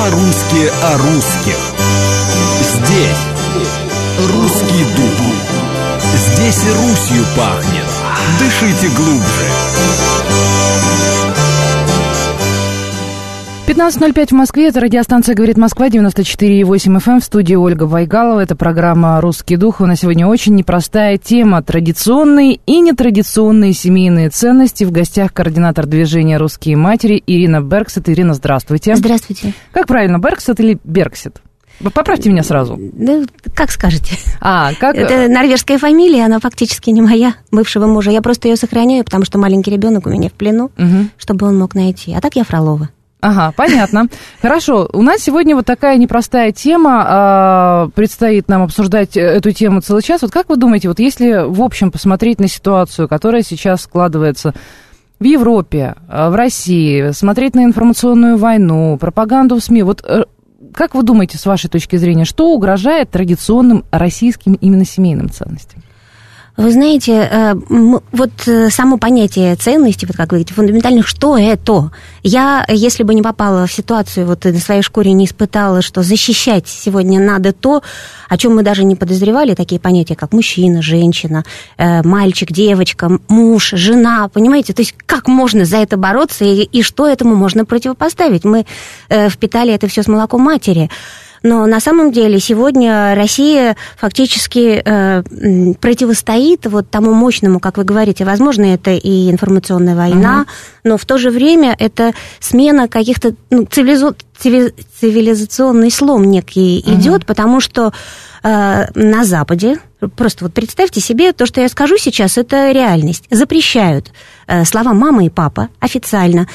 По-русски о русских. Здесь русский дух. Здесь и Русью пахнет. Дышите глубже. 15:05 в Москве. Это радиостанция «Говорит Москва», 94,8 FM. В студии Ольга Вайгалова. Это программа «Русский дух». У нас сегодня очень непростая тема. Традиционные и нетрадиционные семейные ценности. В гостях координатор движения «Русские матери» Ирина Бергсет. Ирина, здравствуйте. Здравствуйте. Как правильно, Бергсет или Бергсет? Поправьте меня сразу. Да, как скажете. Как? Это норвежская фамилия, она фактически не моя, бывшего мужа. Я просто ее сохраняю, потому что маленький ребенок у меня в плену, чтобы он мог найти. А так я Фролова. Ага, понятно. Хорошо, у нас сегодня вот такая непростая тема, предстоит нам обсуждать эту тему целый час. Вот как вы думаете, вот если в общем посмотреть на ситуацию, которая сейчас складывается в Европе, в России, смотреть на информационную войну, пропаганду в СМИ, вот как вы думаете, с вашей точки зрения, что угрожает традиционным российским именно семейным ценностям? Вы знаете, вот само понятие ценности, вот как вы говорите, фундаментальных, что это? Я, если бы не попала в ситуацию, вот на своей шкуре не испытала, что защищать сегодня надо то, о чем мы даже не подозревали, такие понятия, как мужчина, женщина, мальчик, девочка, муж, жена, понимаете? То есть как можно за это бороться и что этому можно противопоставить? Мы впитали это все с молоком матери. Но на самом деле сегодня Россия фактически противостоит вот тому мощному, как вы говорите, возможно, это и информационная война, но в то же время это смена каких-то цивилизационный слом некий идет, потому что на Западе, просто вот представьте себе, то, что я скажу сейчас, это реальность. Запрещают слова «мама» и «папа» официально.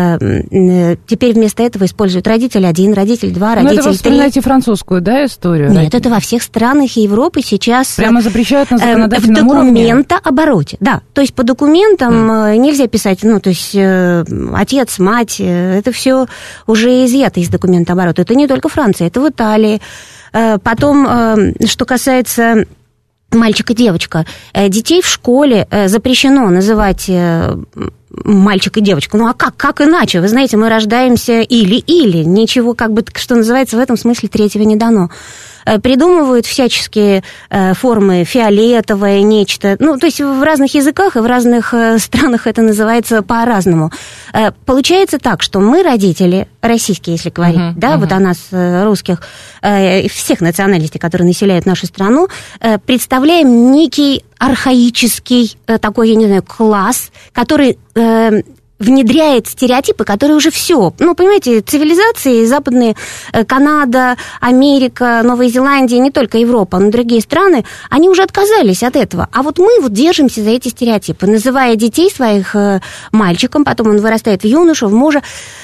Теперь вместо этого используют родитель 1, родитель 2, родитель 3. Это вы вспоминаете французскую, да, историю? Нет, это во всех странах Европы сейчас... Прямо запрещают на законодательном уровне? В документообороте, да. То есть по документам нельзя писать, то есть отец, мать, это все уже изъято из документооборота. Это не только Франция, это в Италии. Потом, что касается мальчик и девочка, детей в школе запрещено называть мальчик и девочку. А как иначе? Вы знаете, мы рождаемся или. Ничего, что называется, в этом смысле третьего не дано. Придумывают всяческие формы, фиолетовое нечто. То есть в разных языках и в разных странах это называется по-разному. Получается так, что мы, родители, российские, если говорить, вот о нас, русских, всех национальностей, которые населяют нашу страну, представляем некий архаический такой, я не знаю, класс, который внедряет стереотипы, которые уже все. Понимаете, цивилизации западные, Канада, Америка, Новая Зеландия, не только Европа, но и другие страны, они уже отказались от этого. А вот мы держимся за эти стереотипы, называя детей своих мальчиком, потом он вырастает в юношу, в мужа,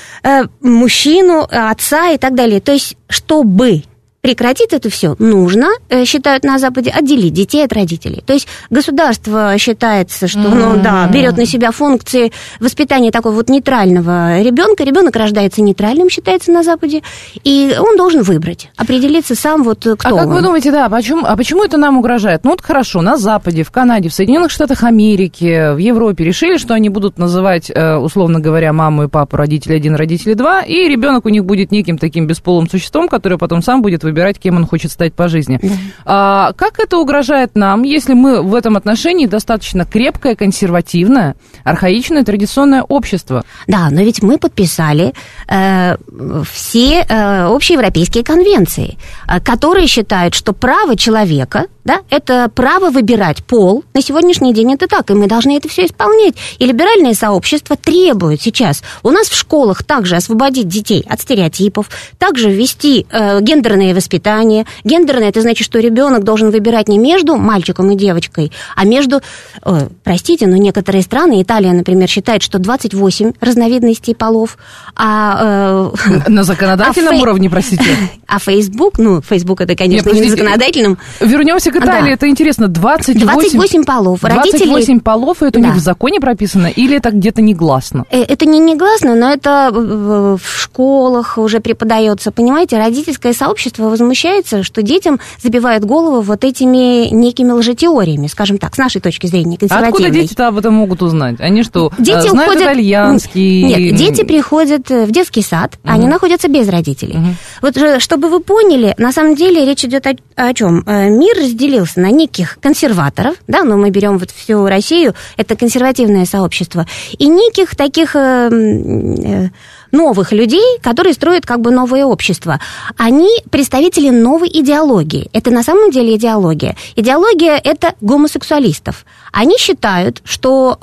мужчину, отца и так далее. То есть, чтобы прекратить это все, нужно, считают на Западе, отделить детей от родителей. То есть государство считается, что берет на себя функции воспитания такого вот нейтрального ребенка. Ребенок рождается нейтральным, считается на Западе, и он должен выбрать, определиться сам кто он. Как вы думаете, почему это нам угрожает? Хорошо, на Западе, в Канаде, в Соединенных Штатах Америки, в Европе решили, что они будут называть, условно говоря, маму и папу родитель 1, родитель 2, и ребенок у них будет неким таким бесполым существом, который потом сам будет выбирать, кем он хочет стать по жизни. Как это угрожает нам, если мы в этом отношении достаточно крепкое, консервативное, архаичное, традиционное общество? Да, но ведь мы подписали все общеевропейские конвенции, которые считают, что право человека, это право выбирать пол. На сегодняшний день это так, и мы должны это все исполнять. И либеральное сообщество требует сейчас у нас в школах также освободить детей от стереотипов, также ввести гендерное воспитание. Гендерное — это значит, что ребенок должен выбирать не между мальчиком и девочкой, а между, простите, но некоторые страны, Италия, например, считает, что 28 разновидностей полов, на законодательном уровне, простите. А Facebook, Facebook это, конечно, не на законодательном. Вернемся Так Италия, это интересно, 28 полов. 28 полов, и это у них в законе прописано, или это где-то негласно? Это не негласно, но это в школах уже преподается. Понимаете, родительское сообщество возмущается, что детям забивают голову вот этими некими лжетеориями, скажем так, с нашей точки зрения, консервативной. Откуда дети-то об этом могут узнать? Они что, дети знают итальянский? Нет, дети приходят в детский сад, они находятся без родителей. Вот чтобы вы поняли, на самом деле речь идет о чем? Мир разделился на неких консерваторов, да, но мы берем вот всю Россию, это консервативное сообщество, и неких таких новых людей, которые строят как бы новое общество. Они представители новой идеологии. Это на самом деле идеология. Идеология – это гомосексуалистов. Они считают, что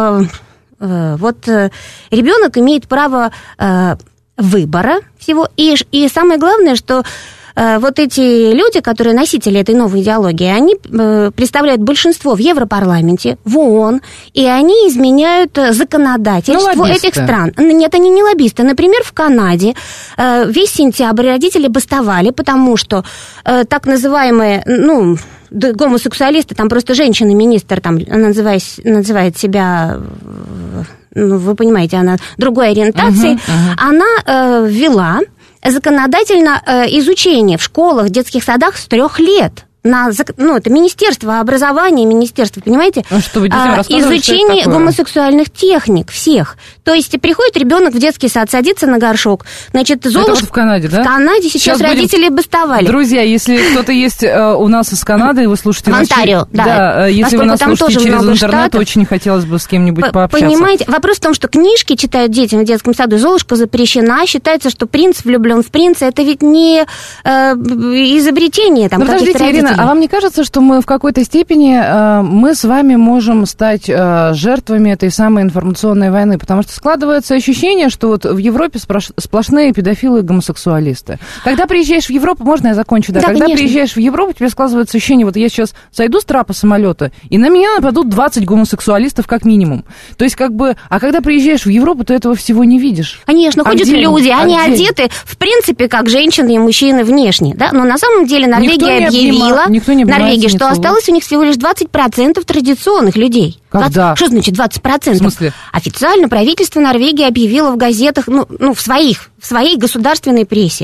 ребенок имеет право выбора всего, и самое главное, что вот эти люди, которые носители этой новой идеологии, они представляют большинство в Европарламенте, в ООН, и они изменяют законодательство этих стран. Нет, они не лоббисты. Например, в Канаде весь сентябрь родители бастовали, потому что так называемые, гомосексуалисты, там просто женщина-министр, там, она называет себя... вы понимаете, она другой ориентации, она ввела законодательно изучение в школах, детских садах с 3 лет. Это Министерство образования, понимаете? Чтобы детям рассказывать, изучение гомосексуальных техник всех. То есть приходит ребенок в детский сад, садится на горшок. Значит, Золушка... Это вот в Канаде, да? В Канаде сейчас родители бастовали. Друзья, если кто-то есть у нас из Канады, и вы слушаете... В Онтарио, да. Если вы нас слушаете через интернет, очень хотелось бы с кем-нибудь пообщаться. Понимаете, вопрос в том, что книжки читают детям в детском саду, Золушка запрещена, считается, что принц влюблен в принца. Это ведь не изобретение там каких-то родителей. А вам не кажется, что мы в какой-то степени, мы с вами можем стать жертвами этой самой информационной войны? Потому что складывается ощущение, что вот в Европе сплошные педофилы и гомосексуалисты. Когда приезжаешь в Европу, можно я закончу? Да, когда приезжаешь в Европу, тебе складывается ощущение, вот я сейчас сойду с трапа самолета, и на меня нападут 20 гомосексуалистов как минимум. То есть а когда приезжаешь в Европу, ты этого всего не видишь. Конечно, ходят люди, они одеты, в принципе, как женщины и мужчины внешне, да? Но на самом деле Норвегия объявила... Норвегия, что осталось у них всего лишь 20% традиционных людей. Когда? Что значит 20%? В смысле? Официально правительство Норвегии объявило в газетах, в своей государственной прессе.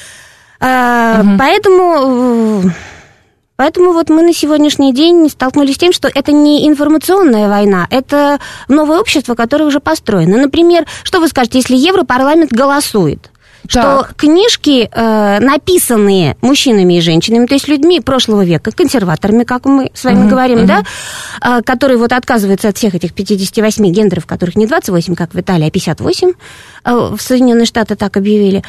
Поэтому вот мы на сегодняшний день столкнулись с тем, что это не информационная война, это новое общество, которое уже построено. Например, что вы скажете, если Европарламент голосует? Что книжки, написанные мужчинами и женщинами, то есть людьми прошлого века, консерваторами, как мы с вами говорим, да, которые вот отказываются от всех этих 58 гендеров, которых не 28, как в Италии, а 58, в Соединенные Штаты так объявили,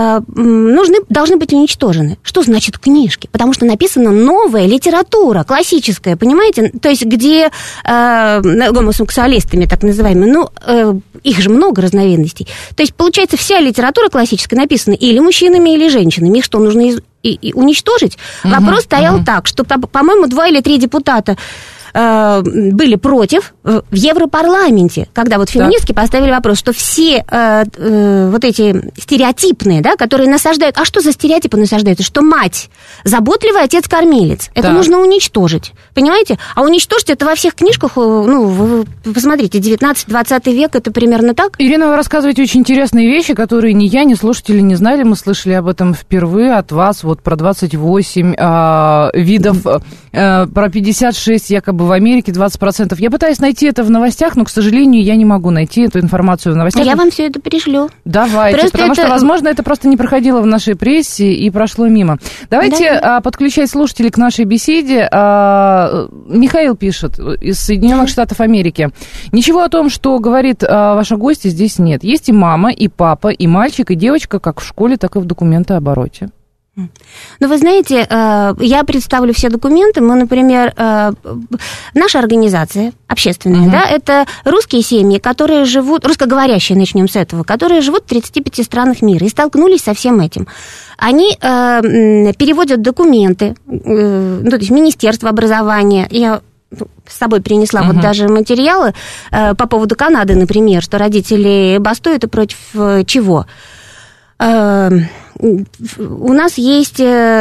должны быть уничтожены. Что значит книжки? Потому что написана новая литература, классическая, понимаете? То есть где гомосексуалистами, так называемыми, их же много разновидностей. То есть, получается, вся литература классическая написана или мужчинами, или женщинами. Их что, нужно уничтожить? Вопрос стоял так, что, по-моему, 2 или 3 депутата были против в Европарламенте, когда вот феминистки поставили вопрос, что все вот эти стереотипные, да, которые насаждают... А что за стереотипы насаждаются? Что мать заботливый, отец-кормилец. Это нужно уничтожить. Понимаете? А уничтожить это во всех книжках, вы посмотрите, 19-20 век, это примерно так. Ирина, вы рассказываете очень интересные вещи, которые ни я, ни слушатели не знали. Мы слышали об этом впервые от вас, вот про 28 видов, про 56 якобы в Америке 20%. Я пытаюсь найти это в новостях, но, к сожалению, я не могу найти эту информацию в новостях. Я вам все это пришлю. Давайте, потому что, возможно, это просто не проходило в нашей прессе и прошло мимо. Давайте подключать слушателей к нашей беседе. Михаил пишет из Соединенных Штатов Америки. Ничего о том, что говорит ваша гостья, здесь нет. Есть и мама, и папа, и мальчик, и девочка, как в школе, так и в документообороте. Ну, вы знаете, я представлю все документы. Мы, например, наша организация общественная, да, это русские семьи, которые живут, русскоговорящие, начнем с этого, которые живут в 35 странах мира и столкнулись со всем этим. Они переводят документы, то есть Министерство образования. Я с собой принесла вот даже материалы по поводу Канады, например, что родители бастуют и против чего. У нас есть,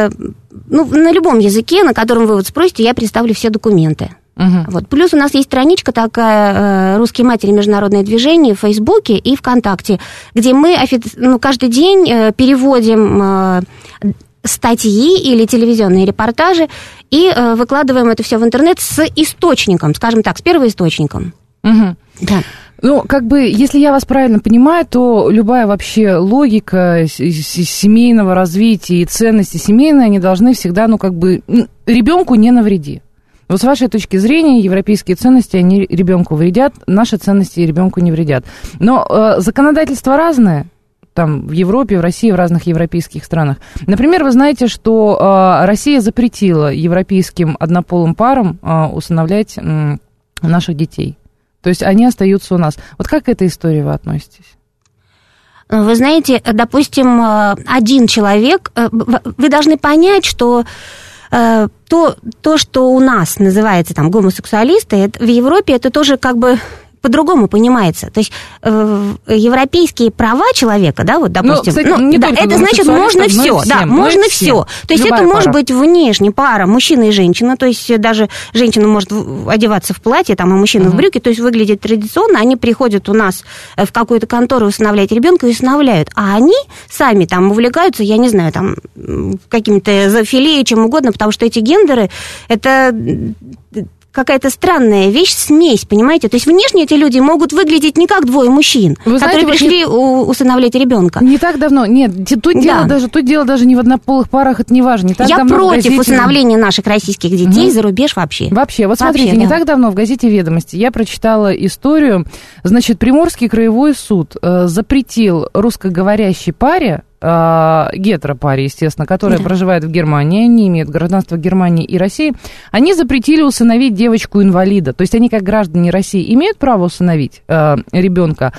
на любом языке, на котором вы вот спросите, я представлю все документы. Вот. Плюс у нас есть страничка такая «Русские матери. Международное движение» в Фейсбуке и ВКонтакте, где мы каждый день переводим статьи или телевизионные репортажи и выкладываем это все в интернет с источником, скажем так, с первоисточником. Да. Ну, если я вас правильно понимаю, то любая вообще логика семейного развития и ценности семейные, они должны всегда, ребенку не навреди. Вот с вашей точки зрения, европейские ценности, они ребенку вредят, наши ценности ребенку не вредят. Но законодательство разное, там в Европе, в России, в разных европейских странах. Например, вы знаете, что Россия запретила европейским однополым парам усыновлять наших детей. То есть они остаются у нас. Вот как к этой истории вы относитесь? Вы знаете, допустим, один человек, вы должны понять, что то, что у нас называется там гомосексуалисты, в Европе это тоже по-другому понимается. То есть европейские права человека, да, вот, допустим, это значит, можно все, да, можно все. То есть это может быть внешне пара мужчина и женщина, то есть даже женщина может одеваться в платье, там, а мужчина в брюки, то есть выглядит традиционно, они приходят у нас в какую-то контору усыновлять ребенка и усыновляют, а они сами там увлекаются, я не знаю, там, какими-то зоофилией, чем угодно, потому что эти гендеры, это какая-то странная вещь, смесь, понимаете? То есть внешне эти люди могут выглядеть не как двое мужчин, которые пришли усыновлять ребенка. Не так давно, нет, тут дело даже не в однополых парах, это не важно. Я против усыновления наших российских детей за рубеж вообще. Вообще, вот смотрите, не так давно в газете «Ведомости» я прочитала историю, значит, Приморский краевой суд запретил русскоговорящей паре, гетеропаре, естественно, которая проживает в Германии, они имеют гражданство Германии и России, они запретили усыновить девочку-инвалида. То есть они, как граждане России, имеют право усыновить ребенка,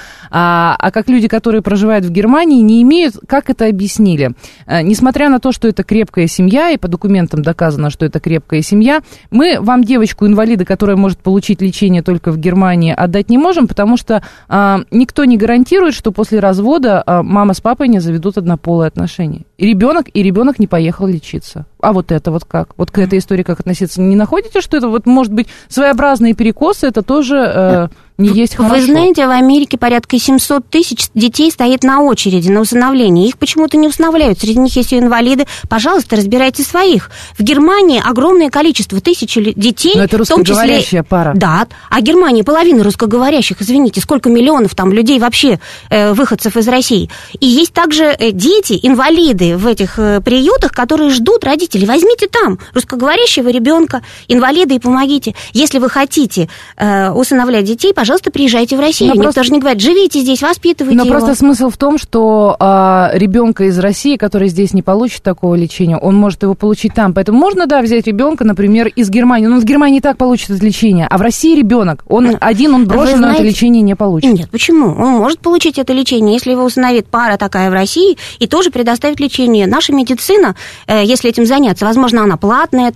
а как люди, которые проживают в Германии, не имеют. Как это объяснили? Несмотря на то, что это крепкая семья, и по документам доказано, что это крепкая семья, мы вам девочку-инвалида, которая может получить лечение только в Германии, отдать не можем, потому что никто не гарантирует, что после развода мама с папой не заведут однополые отношения. И ребенок не поехал лечиться. А вот это вот как? Вот к этой истории как относиться? Не находите, что это вот может быть своеобразные перекосы, это тоже не есть хорошо? Вы знаете, в Америке порядка 700 тысяч детей стоит на очереди на усыновление. Их почему-то не усыновляют. Среди них есть и инвалиды. Пожалуйста, разбирайте своих. В Германии огромное количество, тысячи детей. Но это русскоговорящая пара. Да. А Германия половина русскоговорящих. Извините, сколько миллионов там людей вообще, выходцев из России. И есть также дети, инвалиды в этих приютах, которые ждут родителей. Возьмите там русскоговорящего ребенка, инвалида, и помогите. Если вы хотите усыновлять детей, пожалуйста, приезжайте в Россию. Никто же не говорит, живите здесь, воспитывайте его. Но просто смысл в том, что ребенка из России, который здесь не получит такого лечения, он может его получить там. Поэтому можно, взять ребенка, например, из Германии. Но он в Германии и так получит это лечение. А в России ребенок, он брошен, но это лечение не получит. Нет, почему? Он может получить это лечение, если его усыновит пара такая в России, и тоже предоставит лечение. Наша медицина, если этим заняться, возможно, она платная,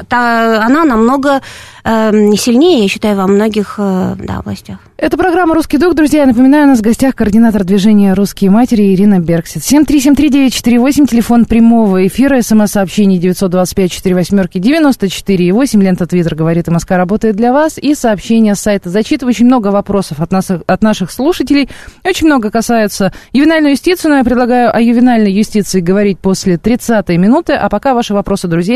она намного сильнее, я считаю, во многих областях. Это программа «Русский дух». Друзья, я напоминаю, у нас в гостях координатор движения «Русские матери» Ирина Бергсет. 7373948, телефон прямого эфира, смс-сообщение 925-48-94-8, лента Твиттер «Говорит МСК» работает для вас, и сообщение с сайта. Зачитываю очень много вопросов от наших слушателей, очень много касается ювенальной юстиции, но я предлагаю о ювенальной юстиции говорить после 30-й минуты, а пока ваши вопросы, друзья,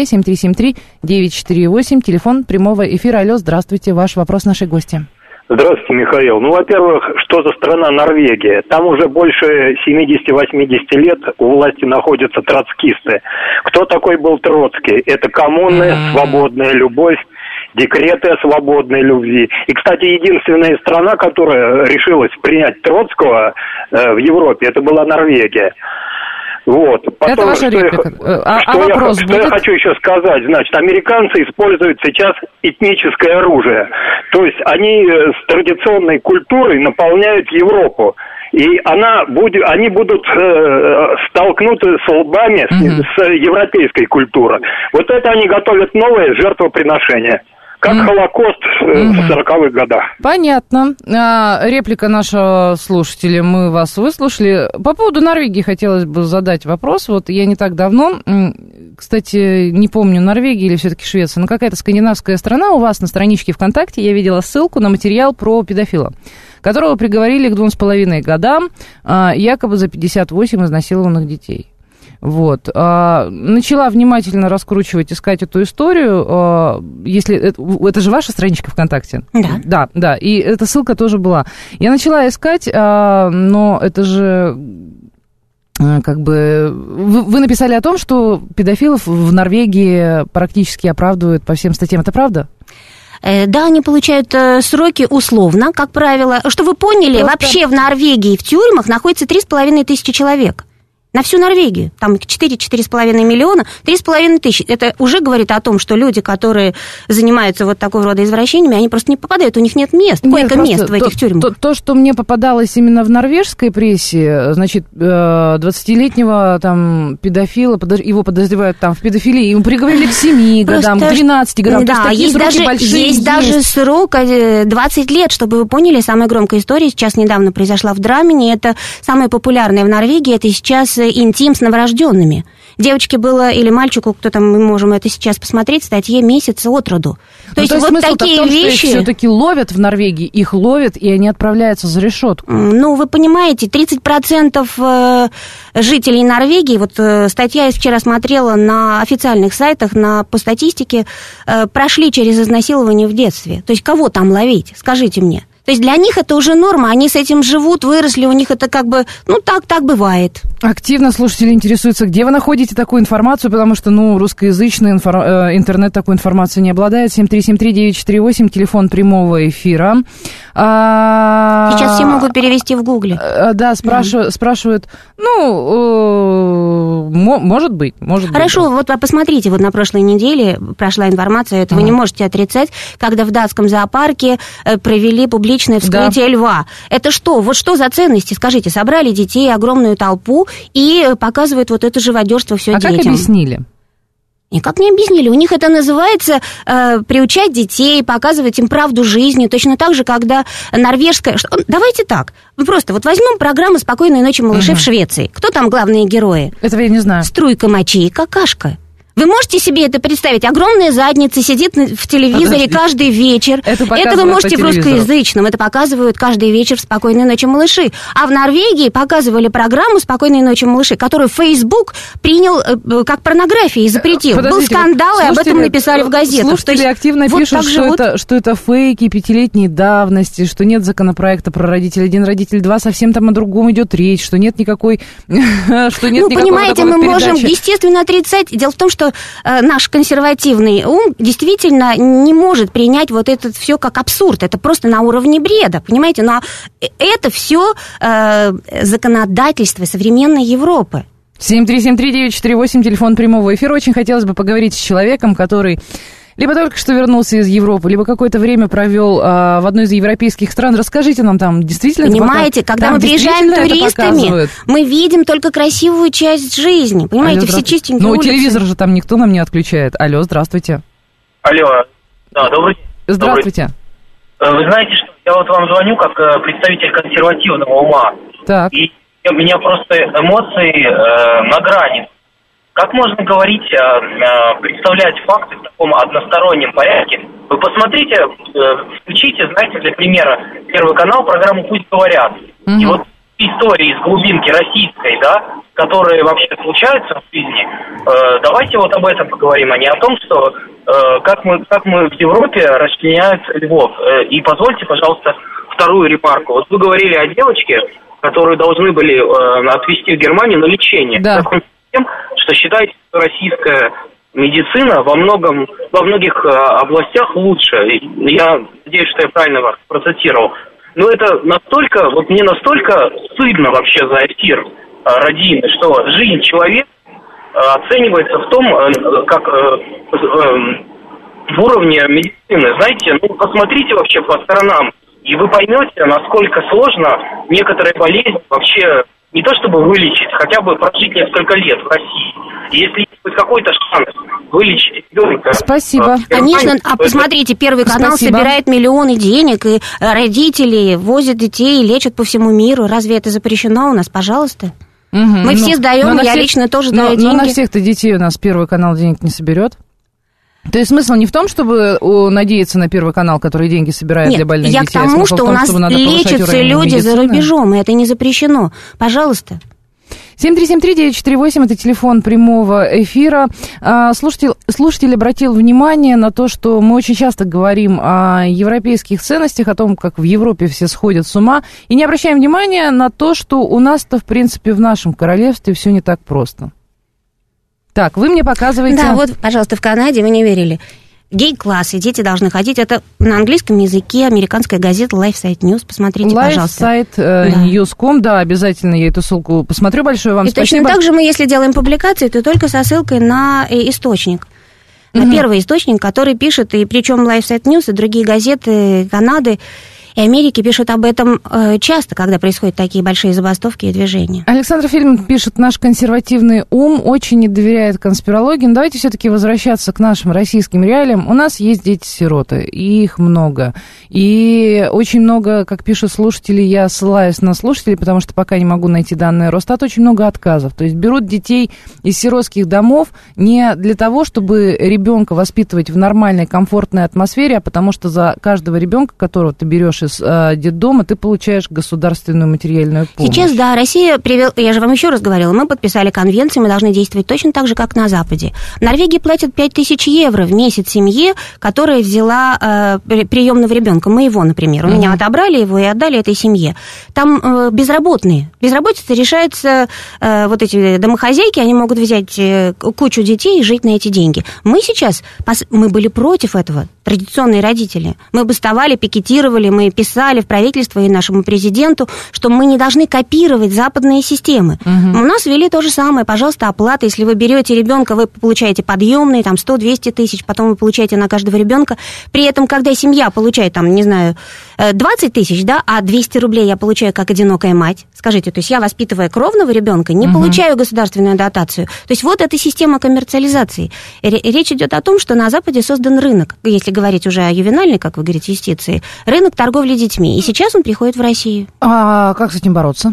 7373948, телефон прямого эфира. Алло, здравствуйте, ваш вопрос нашей гости. Здравствуйте, Михаил. Во-первых, что за страна Норвегия? Там уже больше 70-80 лет у власти находятся троцкисты. Кто такой был Троцкий? Это коммуна, свободная любовь, декреты о свободной любви. И, кстати, единственная страна, которая решилась принять Троцкого в Европе, это была Норвегия. Вот. Потом, это ваша реплика. Что я хочу еще сказать, значит, американцы используют сейчас этническое оружие. То есть они с традиционной культурой наполняют Европу. И они будут столкнуты с лбами с европейской культурой. Вот это они готовят новое жертвоприношение. Как Холокост в 40-х годах. Понятно. Реплика нашего слушателя, мы вас выслушали. По поводу Норвегии хотелось бы задать вопрос. Вот я не так давно, кстати, не помню, Норвегия или все-таки Швеция, но какая-то скандинавская страна, у вас на страничке ВКонтакте я видела ссылку на материал про педофила, которого приговорили к 2,5 годам, якобы за 58 изнасилованных детей. Вот. Начала внимательно раскручивать, искать эту историю. Если это же ваша страничка ВКонтакте? Да. Да, и эта ссылка тоже была. Я начала искать, но это же как бы... Вы написали о том, что педофилов в Норвегии практически оправдывают по всем статьям. Это правда? Да, они получают сроки условно, как правило. Что вы поняли, вообще в Норвегии в тюрьмах находится 3500 человек. На всю Норвегию. Там 4-4,5 миллиона, 3,5 тысячи. Это уже говорит о том, что люди, которые занимаются вот такого рода извращениями, они просто не попадают, у них нет мест, койко-мест в этих тюрьмах. То, что мне попадалось именно в норвежской прессе, значит, 20-летнего там педофила, его подозревают там в педофилии, ему приговорили к 7 годам, к 12 годам. Да, есть даже срок 20 лет, чтобы вы поняли, самая громкая история сейчас недавно произошла в Драмине, это самая популярная в Норвегии, это сейчас интим с новорожденными. Девочке было, или мальчику, кто там, мы можем это сейчас посмотреть, в статье «Месяц от роду». То есть вот такие вещи... Что их все-таки ловят в Норвегии, их ловят, и они отправляются за решетку. Ну, вы понимаете, 30% жителей Норвегии, вот статья я вчера смотрела на официальных сайтах, по статистике, прошли через изнасилование в детстве. То есть кого там ловить, скажите мне. То есть для них это уже норма, они с этим живут, выросли, у них это как бы, ну, так бывает. Активно слушатели интересуются, где вы находите такую информацию, потому что, русскоязычный интернет такой информацией не обладает. 7373948, телефон прямого эфира. Сейчас все могут перевести в Гугле. Да, спрашивают, может быть. Хорошо, вот посмотрите, вот на прошлой неделе прошла информация, это вы не можете отрицать, когда в датском зоопарке провели публичное вскрытие льва. Это что? Вот что за ценности? Скажите, собрали детей, огромную толпу и показывают вот это живодерство все детям. А как объяснили? Никак не объяснили. У них это называется приучать детей, показывать им правду жизни. Точно так же, когда норвежская... Давайте так. Просто вот возьмем программу «Спокойной ночи, малыши» в Швеции. Кто там главные герои? Этого я не знаю. Струйка мочи и какашка. Вы можете себе это представить? Огромная задница сидит в телевизоре каждый вечер. Это вы можете в русскоязычном. Это показывают каждый вечер в «Спокойной ночи, малыши». А в Норвегии показывали программу «Спокойной ночи, малыши», которую Facebook принял как порнографию и запретил. Был скандал, и об этом написали в газетах. Слушатели активно пишут, что это фейки 5-летней давности, что нет законопроекта про родитель 1, родитель 2, совсем там о другом идет речь, что нет никакой... понимаете, мы можем, естественно, отрицать. Дело в том, что наш консервативный ум действительно не может принять вот это все как абсурд. Это просто на уровне бреда, понимаете? Но это все законодательство современной Европы. 7373948, телефон прямого эфира. Очень хотелось бы поговорить с человеком, который либо только что вернулся из Европы, либо какое-то время провел в одной из европейских стран. Расскажите нам, там действительно... Понимаете, когда мы приезжаем туристами, мы видим только красивую часть жизни. Понимаете, все чистенькие улицы. Телевизор же там никто нам не отключает. Алло, здравствуйте. Алло, да, добрый день. Здравствуйте. Вы знаете, что я вот вам звоню как представитель консервативного ума. Так. И у меня просто эмоции на грани. Как можно говорить, представлять факты в таком одностороннем порядке? Вы посмотрите, включите, знаете, для примера, Первый канал, программу «Пусть говорят». И вот истории из глубинки российской, да, которые вообще случаются в жизни, давайте вот об этом поговорим, а не о том, что как мы в Европе расчленяют львов. И позвольте, пожалуйста, вторую ремарку. Вот вы говорили о девочке, которую должны были отвезти в Германию на лечение. Да. Что считаете, что российская медицина во многих областях лучше. Я надеюсь, что я правильно вас процитировал. Но это настолько, вот мне настолько стыдно вообще за эфир радийный, что жизнь человека оценивается в том, как в уровне медицины. Знаете, посмотрите вообще по сторонам, и вы поймете, насколько сложно некоторые болезни вообще не то чтобы вылечить, хотя бы прожить несколько лет в России. Если есть хоть какой-то шанс вылечить ребенка... Спасибо. Конечно, посмотрите, Первый канал собирает миллионы денег, и родители возят детей и лечат по всему миру. Разве это запрещено у нас? Пожалуйста. Мы все сдаем, я лично тоже даю деньги. Но на всех-то детей у нас Первый канал денег не соберет. То есть смысл не в том, чтобы надеяться на Первый канал, который деньги собирает для больных детей. Нет, я к тому, что у нас лечатся люди за рубежом, и это не запрещено. Пожалуйста. 7373948, это телефон прямого эфира. Слушатель обратил внимание на то, что мы очень часто говорим о европейских ценностях, о том, как в Европе все сходят с ума, и не обращаем внимания на то, что у нас-то, в принципе, в нашем королевстве все не так просто. Так, вы мне показываете... Да, вот, пожалуйста, в Канаде вы не верили. Гей-классы, дети должны ходить. Это на английском языке, американская газета LifeSite News. Посмотрите, пожалуйста. LifeSite News.com, да, обязательно я эту ссылку посмотрю. Большое вам спасибо. И точно так же мы, если делаем публикации, то только со ссылкой на источник. На первый источник, который пишет, и причем LifeSite News и другие газеты Канады и Америки пишут об этом часто, когда происходят такие большие забастовки и движения. Александр Фильм пишет: наш консервативный ум очень не доверяет конспирологии. Но давайте все-таки возвращаться к нашим российским реалиям. У нас есть дети-сироты, и их много. И очень много, как пишут слушатели, я ссылаюсь на слушателей, потому что пока не могу найти данные Росстат, очень много отказов. То есть берут детей из сиротских домов не для того, чтобы ребенка воспитывать в нормальной, комфортной атмосфере, а потому что за каждого ребенка, которого ты берешь из детдома, ты получаешь государственную материальную помощь. Сейчас, да, Россия привела, я же вам еще раз говорила, мы подписали конвенцию, мы должны действовать точно так же, как на Западе. В Норвегии платят 5000 евро в месяц семье, которая взяла приемного ребенка, моего, например. У меня отобрали его и отдали этой семье. Там безработные. Безработица решается, вот эти домохозяйки, они могут взять кучу детей и жить на эти деньги. Мы сейчас, мы были против этого, традиционные родители. Мы бастовали, пикетировали, мы писали в правительство и нашему президенту, что мы не должны копировать западные системы. У нас ввели то же самое. Пожалуйста, оплата. Если вы берете ребенка, вы получаете подъемные, там 100-200 тысяч, потом вы получаете на каждого ребенка. При этом, когда семья получает, там, не знаю, 20 тысяч, да, а 200 рублей я получаю как одинокая мать. Скажите, то есть я, воспитывая кровного ребенка, не получаю государственную дотацию. То есть вот эта система коммерциализации. Речь идет о том, что на Западе создан рынок, если говорить уже о ювенальной, как вы говорите, юстиции, рынок торговли детьми. И сейчас он приходит в Россию. А как с этим бороться?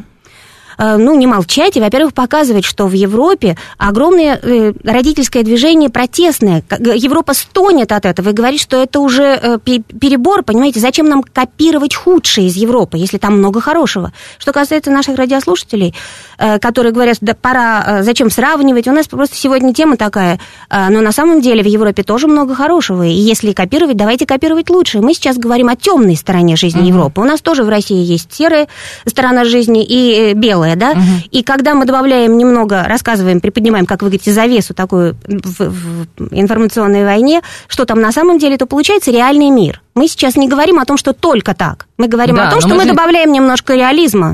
Ну, не молчать и, во-первых, показывать, что в Европе огромное родительское движение протестное. Европа стонет от этого и говорит, что это уже перебор, понимаете, зачем нам копировать худшее из Европы, если там много хорошего. Что касается наших радиослушателей, которые говорят, да пора, зачем сравнивать, у нас просто сегодня тема такая, но на самом деле в Европе тоже много хорошего, и если копировать, давайте копировать лучше. Мы сейчас говорим о темной стороне жизни Европы. У нас тоже в России есть серая сторона жизни и белая, да, и когда мы добавляем немного, рассказываем, приподнимаем, как вы говорите, завесу такую в информационной войне, что там на самом деле, то получается реальный мир. Мы сейчас не говорим о том, что только так. Мы говорим о том, что мы добавляем немножко реализма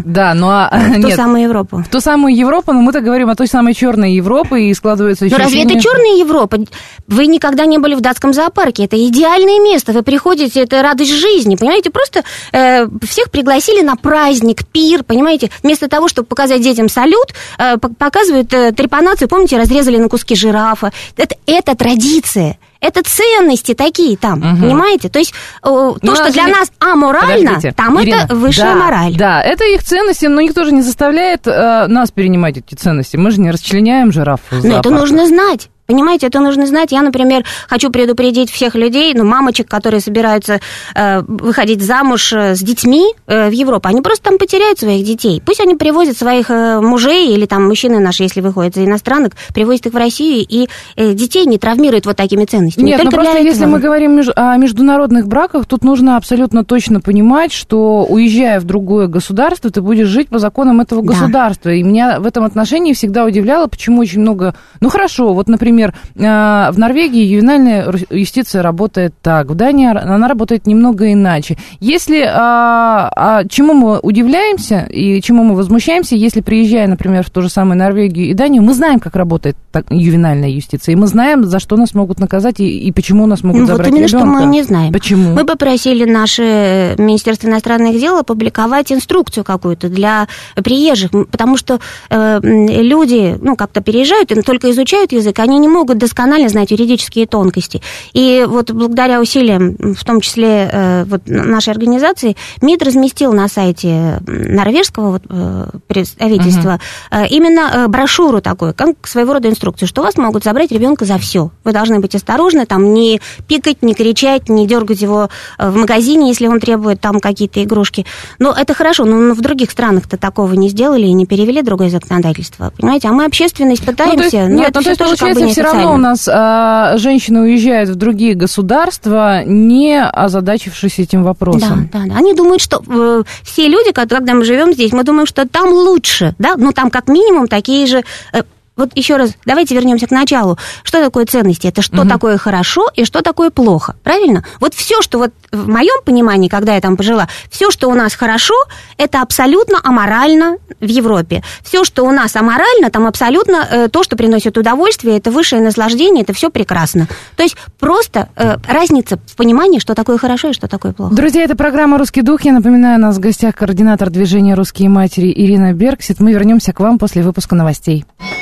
в ту самую Европу. В ту самую Европу, но мы-то говорим о той самой черной Европе, и складывается ощущение... Но разве это черная Европа? Вы никогда не были в датском зоопарке. Это идеальное место. Вы приходите, это радость жизни, понимаете? Просто всех пригласили на праздник, пир, понимаете? Вместо того, чтобы показать детям салют, показывают трепанацию. Помните, разрезали на куски жирафа. Это традиция. Это ценности такие там, понимаете? То есть то, что для нас аморально, там Ирина, это высшая мораль. Да, это их ценности, но никто же не заставляет нас перенимать эти ценности. Мы же не расчленяем жираф в зоопарке. Но это нужно знать. Понимаете, это нужно знать. Я, например, хочу предупредить всех людей, мамочек, которые собираются выходить замуж с детьми в Европу. Они просто там потеряют своих детей. Пусть они привозят своих мужей, или там мужчины наши, если выходят за иностранок, привозят их в Россию, и детей не травмируют вот такими ценностями. Нет, только ну просто если мы говорим о международных браках, тут нужно абсолютно точно понимать, что, уезжая в другое государство, ты будешь жить по законам этого государства. И меня в этом отношении всегда удивляло, почему очень много... Ну хорошо, вот, например, например, в Норвегии ювенальная юстиция работает так, в Дании она работает немного иначе. Если чему мы удивляемся и чему мы возмущаемся, если, приезжая, например, в ту же самую Норвегию и Данию, мы знаем, как работает ювенальная юстиция, и мы знаем, за что нас могут наказать и почему нас могут забрать ребенка. Вот именно, что мы не знаем. Почему? Мы попросили наше Министерство иностранных дел опубликовать инструкцию какую-то для приезжих, потому что люди, как-то переезжают и только изучают язык, они не могут досконально знать юридические тонкости. И вот благодаря усилиям, в том числе нашей организации, МИД разместил на сайте норвежского представительства именно брошюру такую, как своего рода инструкцию, что у вас могут забрать ребенка за все. Вы должны быть осторожны, там не пикать, не кричать, не дергать его в магазине, если он требует там какие-то игрушки. Но это хорошо, но в других странах-то такого не сделали и не перевели другое законодательство. Понимаете, а мы общественность пытаемся, но это все тоже как бы неофициально. Все равно у нас женщины уезжают в другие государства, не озадачившись этим вопросом. Да. Они думают, что все люди, когда мы живем здесь, мы думаем, что там лучше, да, там как минимум такие же. Вот еще раз, давайте вернемся к началу. Что такое ценности? Это что такое хорошо и что такое плохо, правильно? Вот все, что в моем понимании, когда я там пожила, все, что у нас хорошо, это абсолютно аморально в Европе. Все, что у нас аморально, там абсолютно то, что приносит удовольствие, это высшее наслаждение, это все прекрасно. То есть просто разница в понимании, что такое хорошо и что такое плохо. Друзья, это программа «Русский дух». Я напоминаю, у нас в гостях координатор движения «Русские матери» Ирина Бергсит. Мы вернемся к вам после выпуска новостей.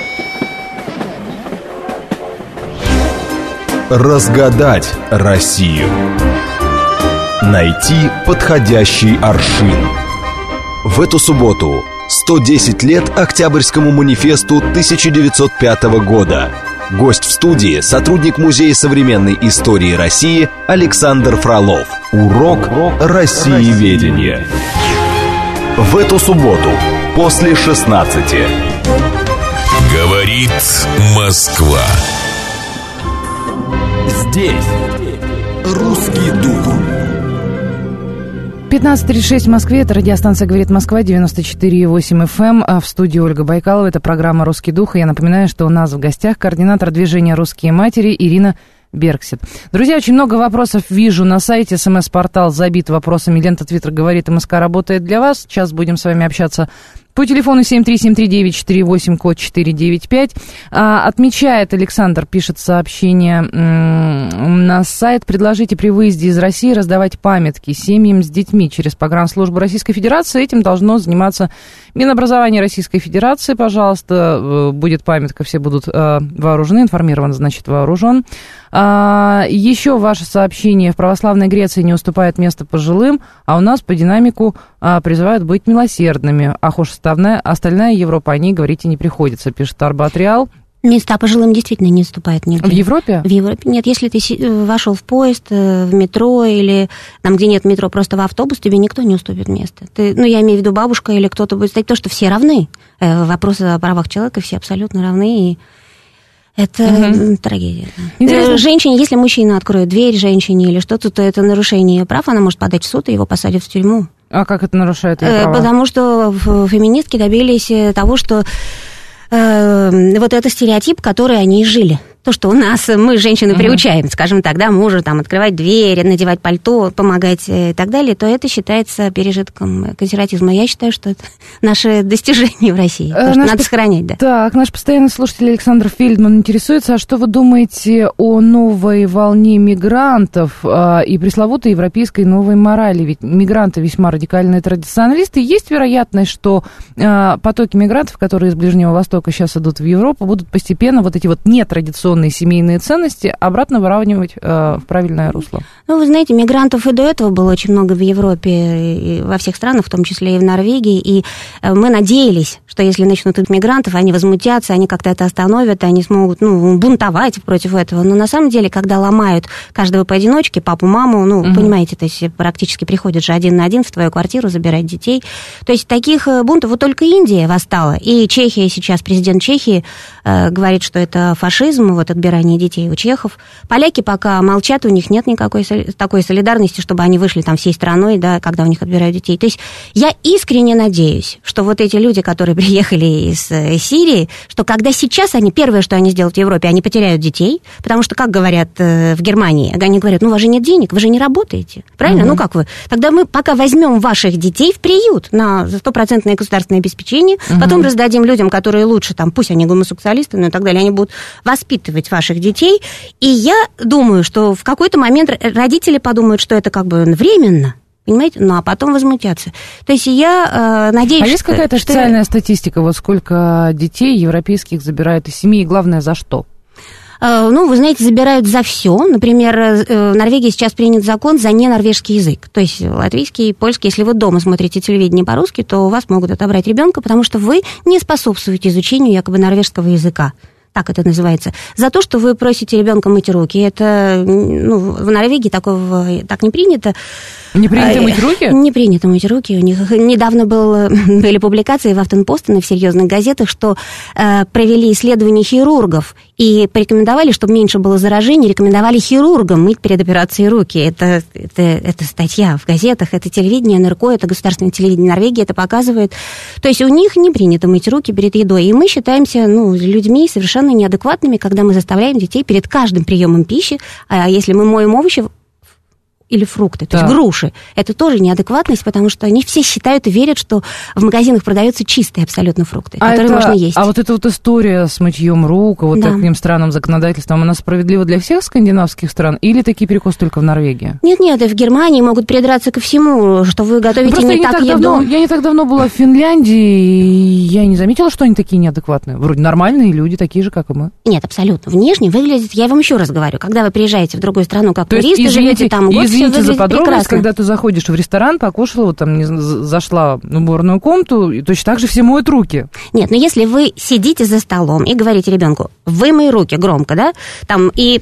Разгадать Россию. Найти подходящий аршин. В эту субботу 110 лет Октябрьскому манифесту 1905 года. Гость в студии – сотрудник Музея современной истории России Александр Фролов. Урок Россиеведения. В эту субботу после 16. Говорит Москва. Здесь русский дух. 15:36 в Москве. Это радиостанция «Говорит Москва», 94,8 FM. А в студии Ольга Байкалова. Это программа «Русский дух». И я напоминаю, что у нас в гостях координатор движения «Русские матери» Ирина Бергсит. Друзья, очень много вопросов вижу на сайте. СМС-портал забит вопросами. Лента Твиттер говорит, МСК работает для вас. Сейчас будем с вами общаться по телефону 7373948, код 495. Отмечает Александр, пишет сообщение на сайт. Предложите при выезде из России раздавать памятки семьям с детьми через погранслужбу Российской Федерации. Этим должно заниматься Минобразование Российской Федерации. Пожалуйста, будет памятка, все будут вооружены. Информирован, значит, вооружен. Еще ваше сообщение. В православной Греции не уступает место пожилым, а у нас по динамику призывают быть милосердными. Ах уж остальная Европа, о ней говорить и не приходится, пишет Арбат Реал. Места пожилым действительно не уступает нигде. В Европе? В Европе нет. Если ты вошел в поезд, в метро или там, где нет метро, просто в автобус, тебе никто не уступит место. Я имею в виду бабушка или кто-то будет стоять. То, что все равны. Вопросы о правах человека, все абсолютно равны. И это трагедия. Да. Женщине, если мужчина откроет дверь женщине или что-то, то это нарушение прав. Она может подать в суд, и его посадят в тюрьму. А как это нарушает ее права? Потому что феминистки добились того, что вот это стереотип, который они жили. То, что у нас, мы, женщины, приучаем, скажем так, да, мужу там открывать дверь, надевать пальто, помогать и так далее, то это считается пережитком консерватизма. Я считаю, что это наше достижение в России. Надо сохранять, да. Так, наш постоянный слушатель Александр Фельдман интересуется, а что вы думаете о новой волне мигрантов и пресловутой европейской новой морали? Ведь мигранты весьма радикальные традиционалисты. Есть вероятность, что потоки мигрантов, которые из Ближнего Востока сейчас идут в Европу, будут постепенно вот эти вот нетрадиционные семейные ценности обратно выравнивать в правильное русло? Вы знаете, мигрантов и до этого было очень много в Европе, и во всех странах, в том числе и в Норвегии, и мы надеялись, что если начнут их мигрантов, они возмутятся, они как-то это остановят, они смогут бунтовать против этого. Но на самом деле, когда ломают каждого поодиночке, папу, маму, понимаете, то есть практически приходят же один на один в твою квартиру забирать детей. То есть таких бунтов вот только Индия восстала, и Чехия сейчас, президент Чехии говорит, что это фашизм, вот отбирание детей у чехов. Поляки пока молчат, у них нет никакой такой солидарности, чтобы они вышли там всей страной, да, когда у них отбирают детей. То есть я искренне надеюсь, что вот эти люди, которые приехали из Сирии, что когда сейчас они, первое, что они сделают в Европе, они потеряют детей, потому что, как говорят в Германии, они говорят, ну, у вас же нет денег, вы же не работаете, правильно? Ну, как вы? Тогда мы пока возьмем ваших детей в приют на 100% государственное обеспечение, потом раздадим людям, которые лучше, там, пусть они гомосексуалисты, ну и так далее, они будут воспитывать ваших детей. И я думаю, что в какой-то момент родители подумают, что это как бы временно, понимаете? Ну, а потом возмутятся. То есть я надеюсь, есть какая-то официальная статистика, вот сколько детей европейских забирают из семьи, и главное, за что? Ну, вы знаете, забирают за все. Например, в Норвегии сейчас принят закон за ненорвежский язык. То есть латвийский, польский. Если вы дома смотрите телевидение по-русски, то у вас могут отобрать ребенка, потому что вы не способствуете изучению якобы норвежского языка. Так это называется. За то, что вы просите ребенка мыть руки. Это, ну, в Норвегии такого так не принято. Не принято мыть руки? Не принято мыть руки. У них недавно были публикации в Афтенпостен и в серьезных газетах, что провели исследования хирургов и порекомендовали, чтобы меньше было заражений, рекомендовали хирургам мыть перед операцией руки. Это статья в газетах, это телевидение, НРК, это государственное телевидение Норвегии, это показывает. То есть у них не принято мыть руки перед едой. И мы считаемся, ну, людьми совершенно неадекватными, когда мы заставляем детей перед каждым приемом пищи, а если мы моем овощи или фрукты, то есть груши, это тоже неадекватность, потому что они все считают и верят, что в магазинах продаются чистые абсолютно фрукты, которые можно есть. А вот эта вот история с мытьем рук, вот таким странным законодательством, она справедлива для всех скандинавских стран или такие перекосы только в Норвегии? Нет, и в Германии могут придраться ко всему, что вы готовите не так еду. Я не так давно была в Финляндии, и я не заметила, что они такие неадекватные. Вроде нормальные люди, такие же, как и мы. Нет, абсолютно. Внешне выглядит, я вам еще раз говорю, когда вы приезжаете в другую страну как туристы, живете там год, извините за подробность, когда ты заходишь в ресторан, покушала, вот там зашла в уборную комнату, и точно так же все моют руки. Нет, но если вы сидите за столом и говорите ребенку, вымой руки громко, да, там, и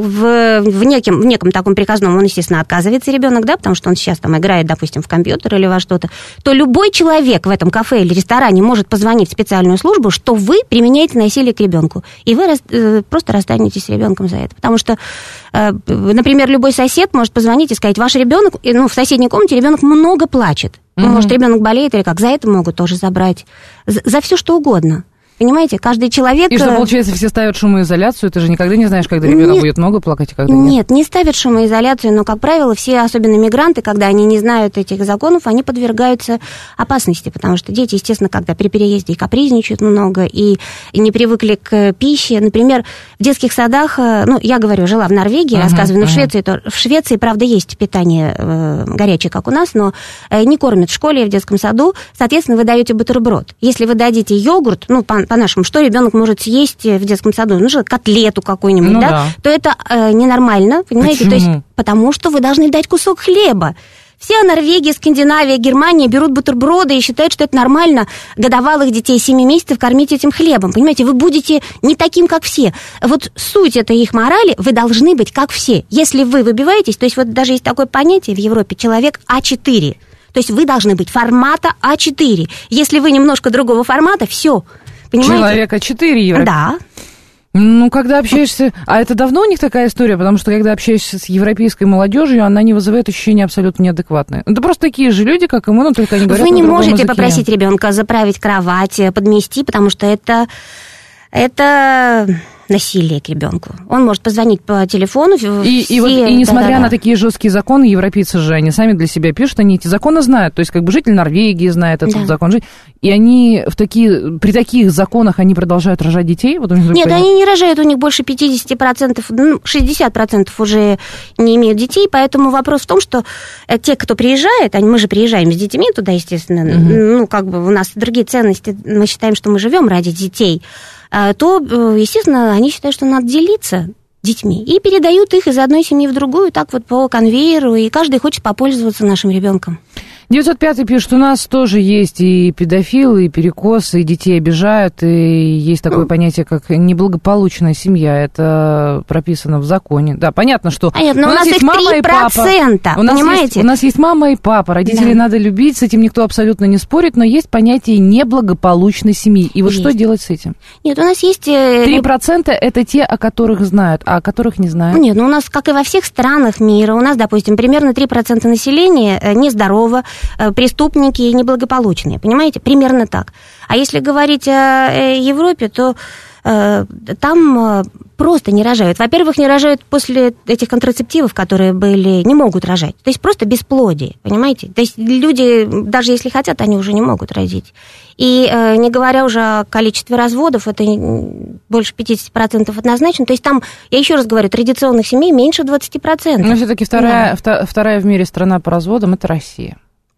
в неком таком приказном, он, естественно, отказывается ребенок, да, потому что он сейчас там играет, допустим, в компьютер или во что-то, то любой человек в этом кафе или ресторане может позвонить в специальную службу, что вы применяете насилие к ребенку, и вы просто расстанетесь с ребенком за это. Потому что, например, любой сосед может позвонить и сказать, ваш ребенок, ну, в соседней комнате ребенок много плачет. Может, ребенок болеет или как, за это могут тоже забрать. За все что угодно. Понимаете, каждый человек... И что, получается, все ставят шумоизоляцию? Ты же никогда не знаешь, когда ребенок будет много плакать, а когда нет. Нет, не ставят шумоизоляцию, но, как правило, все, особенно мигранты, когда они не знают этих законов, они подвергаются опасности, потому что дети, естественно, когда при переезде и капризничают много, и не привыкли к пище. Например, в детских садах, ну, я говорю, жила в Норвегии, рассказываю, но в Швеции, правда, есть питание горячее, как у нас, но не кормят в школе, в детском саду. Соответственно, вы даете бутерброд. Если вы дадите йогурт, ну, по-нашему, что ребенок может съесть в детском саду? Ну, котлету какую-нибудь, ну, да? То это ненормально, понимаете? Почему? То есть, потому что вы должны дать кусок хлеба. Вся Норвегия, Скандинавия, Германия берут бутерброды и считают, что это нормально годовалых детей 7 месяцев кормить этим хлебом. Понимаете, вы будете не таким, как все. Вот суть этой их морали, вы должны быть как все. Если вы выбиваетесь, то есть вот даже есть такое понятие в Европе, человек А4. То есть вы должны быть формата А4. Если вы немножко другого формата, все. Понимаете? Человека 4 евро. Да. Ну, когда общаешься... А это давно у них такая история? Потому что, когда общаешься с европейской молодежью, она не вызывает ощущения абсолютно неадекватные. Это просто такие же люди, как и мы, но только они говорят на другом языке. Вы не можете попросить ребенка заправить кровать, подмести, потому что это насилие к ребенку. Он может позвонить по телефону. И несмотря на такие жесткие законы, европейцы же, они сами для себя пишут, они эти законы знают. То есть, как бы житель Норвегии знает этот закон. И они при таких законах они продолжают рожать детей? Вот нет, они не рожают, у них больше 50%, 60% уже не имеют детей, поэтому вопрос в том, что те, кто приезжает, мы же приезжаем с детьми туда, естественно, ну, как бы у нас другие ценности, мы считаем, что мы живем ради детей, то, естественно, они считают, что надо делиться детьми и передают их из одной семьи в другую, так вот по конвейеру, и каждый хочет попользоваться нашим ребенком. 905 пишет, у нас тоже есть и педофилы, и перекосы, и детей обижают, и есть такое понятие, как неблагополучная семья. Это прописано в законе. Да, понятно, что у нас есть мама и папа. Понимаете? У нас есть мама и папа. Родителей надо любить, с этим никто абсолютно не спорит, но есть понятие неблагополучной семьи. И вот что делать с этим? Нет, у нас есть... 3% это те, о которых знают, а о которых не знают. Нет, у нас, как и во всех странах мира, у нас, допустим, примерно 3% населения нездорово, преступники и неблагополучные, понимаете? Примерно так. А если говорить о Европе, то там просто не рожают. Во-первых, не рожают после этих контрацептивов, которые были, не могут рожать. То есть просто бесплодие, понимаете? То есть люди, даже если хотят, они уже не могут родить. И не говоря уже о количестве разводов, это больше 50% однозначно. То есть там, я еще раз говорю, традиционных семей меньше 20%. Но все-таки вторая в мире страна по разводам – это Россия.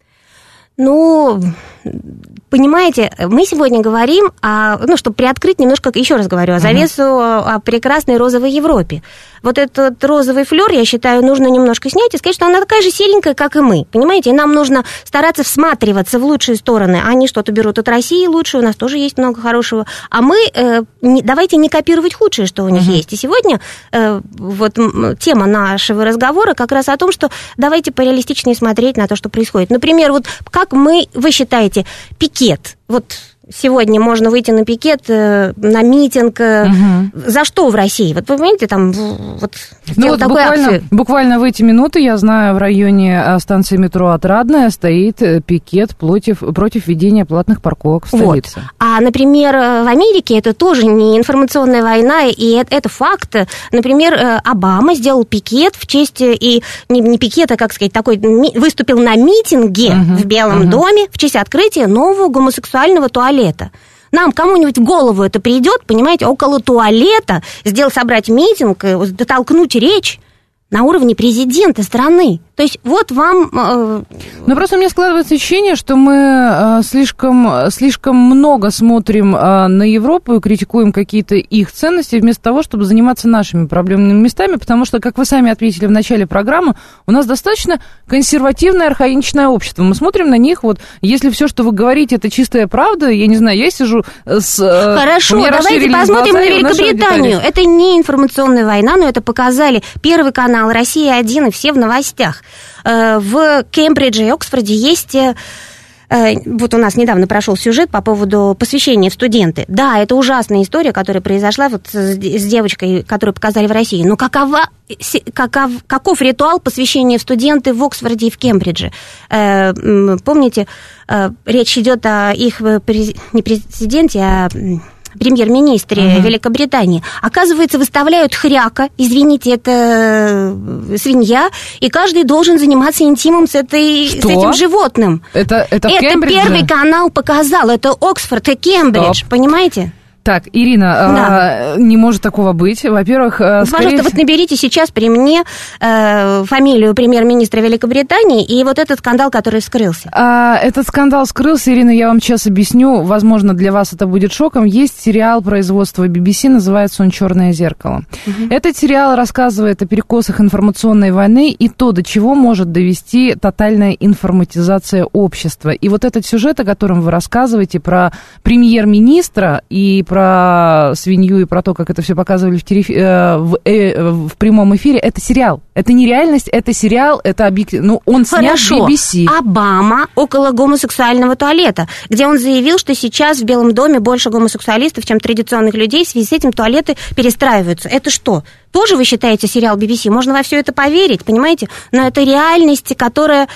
Ну, понимаете, мы сегодня говорим чтобы приоткрыть немножко, еще раз говорю, завесу о прекрасной розовой Европе. Вот этот розовый флёр, я считаю, нужно немножко снять и сказать, что она такая же серенькая, как и мы, понимаете? И нам нужно стараться всматриваться в лучшие стороны. Они что-то берут от России лучшее, у нас тоже есть много хорошего. А мы давайте не копировать худшее, что у них есть. И сегодня вот тема нашего разговора как раз о том, что давайте пореалистичнее смотреть на то, что происходит. Например, вот как вы считаете, пикет, вот сегодня можно выйти на пикет, на митинг, за что в России? Вот вы понимаете, там вот такую акцию. Буквально в эти минуты, я знаю, в районе станции метро Отрадная стоит пикет против введения платных парковок в столице. Вот. А, например, в Америке это тоже не информационная война, и это факт. Например, Обама сделал пикет в честь, и не пикет, а, как сказать, такой, выступил на митинге в Белом доме в честь открытия нового гомосексуального туалета. Нам кому-нибудь в голову это придет, понимаете, около туалета собрать митинг, дотолкнуть речь на уровне президента страны. То есть вот вам... Но просто у меня складывается ощущение, что мы слишком много смотрим на Европу и критикуем какие-то их ценности, вместо того, чтобы заниматься нашими проблемными местами, потому что, как вы сами отметили в начале программы, у нас достаточно консервативное, архаичное общество. Мы смотрим на них, вот, если все, что вы говорите, это чистая правда, я не знаю, я сижу с... Хорошо, давайте посмотрим на Великобританию. Это не информационная война, но это показали Первый канал, Россия-1 и все в новостях. В Кембридже и Оксфорде есть... Вот у нас недавно прошел сюжет по поводу посвящения в студенты. Да, это ужасная история, которая произошла вот с девочкой, которую показали в России. Но каков ритуал посвящения в студенты в Оксфорде и в Кембридже? Помните, речь идет о их не президенте, а премьер-министре Великобритании. Оказывается, выставляют хряка, извините, это свинья, и каждый должен заниматься интимом с этим животным. Это в Кембридже? Первый канал показал, это Оксфорд и Кембридж, понимаете? Так, Ирина, не может такого быть. Во-первых, пожалуйста, вот наберите сейчас при мне фамилию премьер-министра Великобритании и вот этот скандал, который скрылся. Этот скандал скрылся, Ирина, я вам сейчас объясню. Возможно, для вас это будет шоком. Есть сериал производства BBC, называется он «Черное зеркало». Этот сериал рассказывает о перекосах информационной войны и то, до чего может довести тотальная информатизация общества. И вот этот сюжет, о котором вы рассказываете, про премьер-министра и про свинью и про то, как это все показывали в прямом эфире, это сериал. Это не реальность, это сериал, это объективно. Ну, он снят в BBC. Обама около гомосексуального туалета, где он заявил, что сейчас в Белом доме больше гомосексуалистов, чем традиционных людей, в связи с этим туалеты перестраиваются. Это что? Тоже вы считаете сериал BBC? Можно во все это поверить, понимаете? Но это реальность, которая...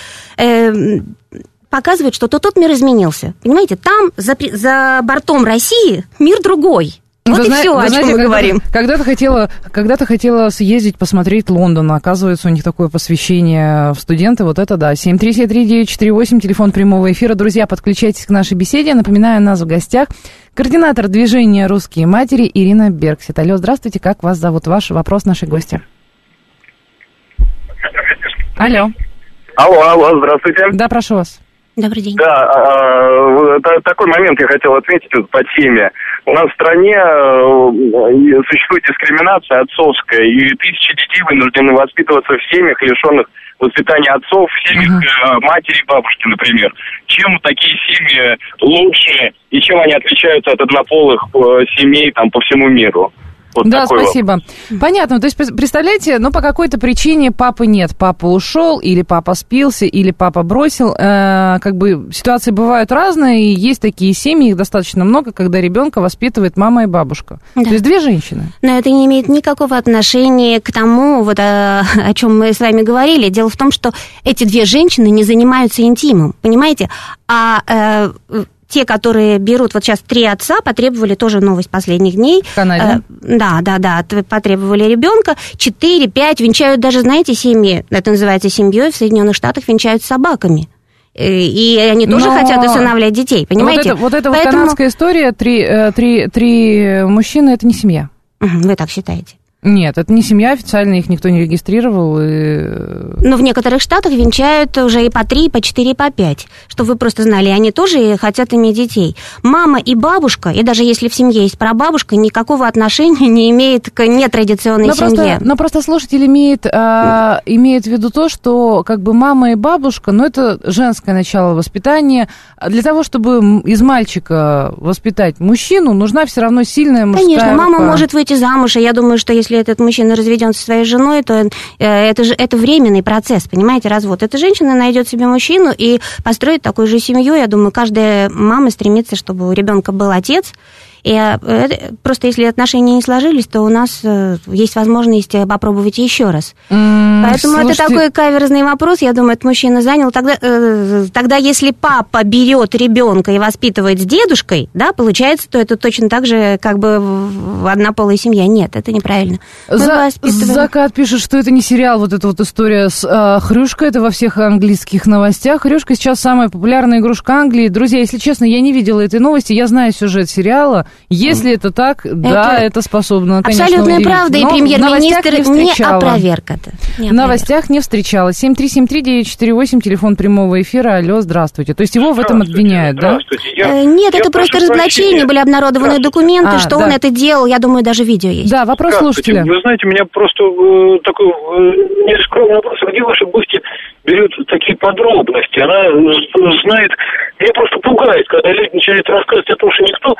показывает, что тот мир изменился. Понимаете, там за бортом России мир другой. Вот и все, о чем мы говорим. Когда-то хотела съездить, посмотреть Лондон. Оказывается, у них такое посвящение в студенты. Вот это да. 7373948, телефон прямого эфира. Друзья, подключайтесь к нашей беседе. Напоминаю, у нас в гостях координатор движения «Русские матери» Ирина Берксет. Алло, здравствуйте, как вас зовут? Ваш вопрос нашей гости. Алло. Алло, здравствуйте. Да, прошу вас. Добрый день. Да, такой момент я хотел отметить по теме. У нас в стране существует дискриминация отцовская, и тысячи детей вынуждены воспитываться в семьях, лишенных воспитания отцов, в семьях матери и бабушки, например. Чем такие семьи лучше, и чем они отличаются от однополых семей там, по всему миру? Вот да, спасибо. Понятно. То есть, представляете, по какой-то причине папы нет. Папа ушел, или папа спился, или папа бросил. Ситуации бывают разные, и есть такие семьи, их достаточно много, когда ребенка воспитывает мама и бабушка. Да. То есть две женщины. Но это не имеет никакого отношения к тому, о чем мы с вами говорили. Дело в том, что эти две женщины не занимаются интимом, понимаете? Те, которые берут, вот сейчас 3 отца потребовали, тоже новость последних дней. В Канаде? Да, потребовали ребенка. 4, 5, венчают даже, знаете, семьи, это называется семьей, в Соединенных Штатах венчают собаками. И они тоже хотят усыновлять детей, понимаете? Вот эта канадская история, 3 мужчины, это не семья. Вы так считаете? Нет, это не семья, официально их никто не регистрировал. Но в некоторых штатах венчают уже и по 3, и по 4, и по 5. Чтобы вы просто знали, они тоже хотят иметь детей. Мама и бабушка, и даже если в семье есть прабабушка, никакого отношения не имеет к нетрадиционной семье. Но просто слушатель имеет в виду то, что мама и бабушка, это женское начало воспитания. Для того, чтобы из мальчика воспитать мужчину, нужна все равно сильная мужская Конечно, мама рука. может выйти замуж, и я думаю, что если этот мужчина разведен со своей женой, то это временный процесс, понимаете, развод. Эта женщина найдет себе мужчину и построит такую же семью. Я думаю, каждая мама стремится, чтобы у ребенка был отец. И просто если отношения не сложились, то у нас есть возможность попробовать еще раз. Поэтому это такой каверзный вопрос. Я думаю, этот мужчина занял. Тогда если папа берет ребенка и воспитывает с дедушкой, да, получается, то это точно так же, однополая семья. Нет, это неправильно. Закат пишет, что это не сериал, вот эта вот история с Хрюшкой, это во всех английских новостях. Хрюшка сейчас самая популярная игрушка Англии. Друзья, если честно, я не видела этой новости, я знаю сюжет сериала. Если это так, это способно, конечно, абсолютная удивить. правда, и премьер-министр не опроверг это. В новостях не встречала. 7373948, телефон прямого эфира. Алло, здравствуйте. То есть его в этом обвиняют, да? Нет, это просто разоблачение, были обнародованы документы, что он это делал, я думаю, даже видео есть. Да, вопрос слушателя. Вы знаете, у меня просто такой нескромный вопрос, где ваша гостья берет такие подробности? Она знает, меня просто пугает, когда люди начинают рассказывать о том, что никто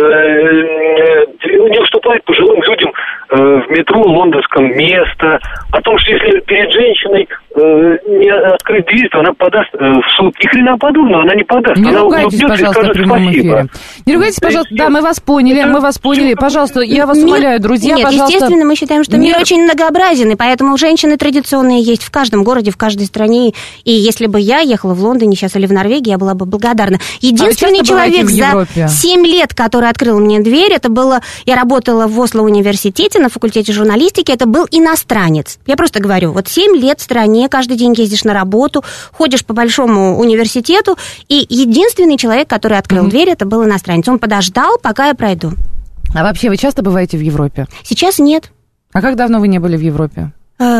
не уступает пожилым людям в метро лондонском место, о том, что если перед женщиной не открыть дверь, то она подаст в суд. Ни хрена подобного, она не подаст. Не она ругайтесь, пожалуйста, в прямом эфире. Не ругайтесь, пожалуйста. Да, мы вас поняли. Пожалуйста, я вас умоляю, друзья, пожалуйста. Естественно, мы считаем, что мир очень многообразен, и поэтому женщины традиционные есть в каждом городе, в каждой стране. И если бы я ехала в Лондоне сейчас или в Норвегии, я была бы благодарна. Единственный человек за 7 лет, который открыл мне дверь, это было... Я работала в Осло университете на факультете журналистики, это был иностранец. Я просто говорю, 7 лет в стране, каждый день ездишь на работу, ходишь по большому университету, и единственный человек, который открыл дверь, это был иностранец. Он подождал, пока я пройду. А вообще, вы часто бываете в Европе? Сейчас нет. А как давно вы не были в Европе?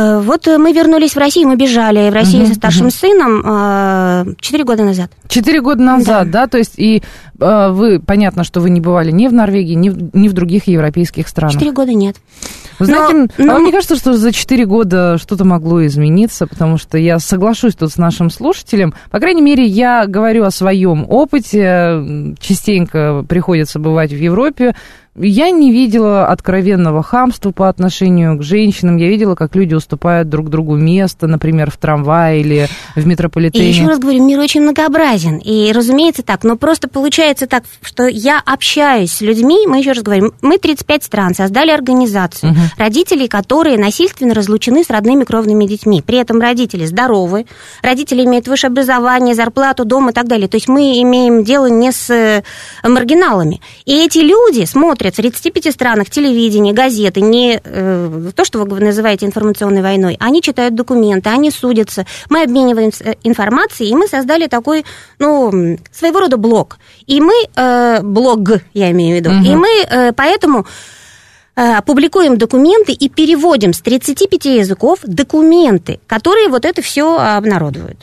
Мы вернулись в Россию, мы бежали в Россию со старшим сыном 4 года назад. 4 года назад, да? То есть и вы, понятно, что вы не бывали ни в Норвегии, ни в других европейских странах. 4 года нет. Вы знаете, вам не кажется, что за 4 года что-то могло измениться? Потому что я соглашусь тут с нашим слушателем. По крайней мере, я говорю о своем опыте. Частенько приходится бывать в Европе. Я не видела откровенного хамства по отношению к женщинам. Я видела, как люди уступают друг другу место, например, в трамвае или в метрополитене. И еще раз говорю, мир очень многообразен. И, разумеется, так. Но просто получается так, что я общаюсь с людьми, мы еще раз говорим, мы 35 стран, создали организацию родителей, которые насильственно разлучены с родными кровными детьми. При этом родители здоровы, родители имеют высшее образование, зарплату, дом и так далее. То есть мы имеем дело не с маргиналами. И эти люди смотрят в 35 странах телевидение, газеты, не то, что вы называете информационной войной, они читают документы, они судятся, мы обмениваемся информацией, и мы создали такой, своего рода блог. И мы, блог, я имею в виду, и мы поэтому публикуем документы и переводим с 35 языков документы, которые это все обнародуют.